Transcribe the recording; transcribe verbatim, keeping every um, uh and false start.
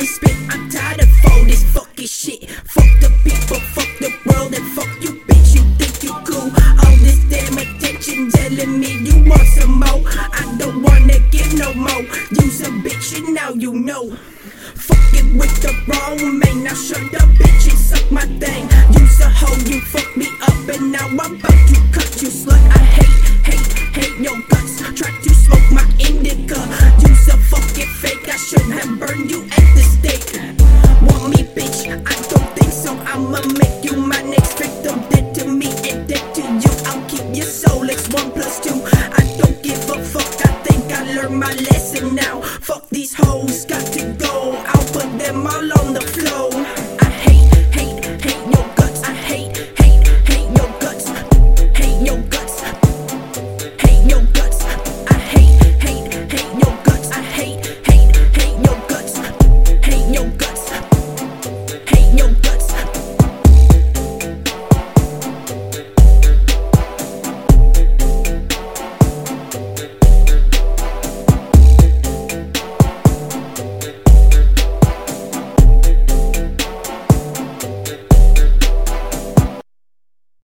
respect. I'm tired of all this fucking shit. Fuck the people, fuck the world, and fuck you, bitch. You think you cool? All this damn attention telling me you want some more. I don't wanna give no more. You's a bitch and now you know. Fucking with the wrong man. Now shut up, bitch, and suck my thing. You's a hoe, you fucked me up, and now I'm about to cut you, slut. I hate, hate, hate your guts. Try to smoke my indica. You's a fucking fake. I should have burned you at the stake. Want me, bitch? I don't think so. I'ma make you my next victim. Dead to me and dead to you. I'll keep your soul. It's one plus two. I don't give a fuck. I think I learned my lesson now. Fuck these hoes, got to go. I'll put them all on.